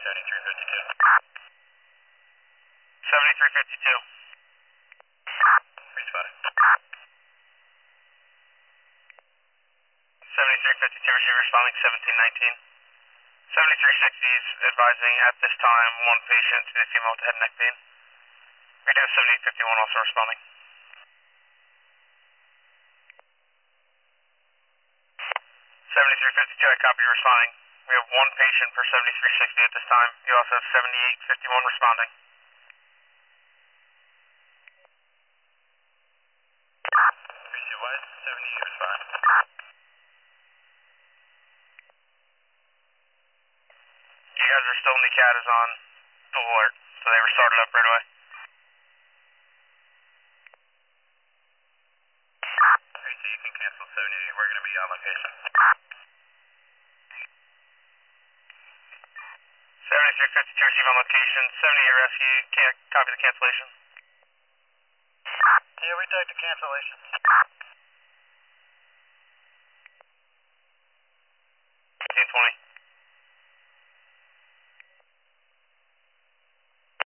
7352. 7352. Responding. 7352 receiver responding 1719. 7360 is advising at this time one patient to the female with head and neck pain. Radio 7851 also responding. 7352, I copy you responding. We have one patient for 7360 at this time. You also have 7851 responding. Receive wide, 78 respond. You guys are still in the CAT is on dual alert, so they were started up right away. Okay, so you can cancel 78. We're going to be on location. 7352 receive on location. 78 rescue. Can't copy the cancellation. Yeah, we take the cancellation.